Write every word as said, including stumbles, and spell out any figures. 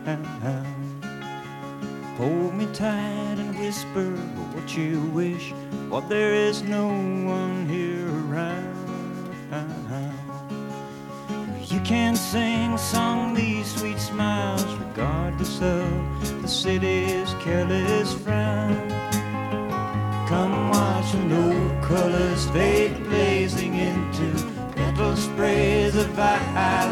Hold me tight and whisper what you wish, but there is no one here around. You can sing song these sweet smiles regardless of the city's careless frown. Come watch the old colors fade, blazing into petal sprays of violet.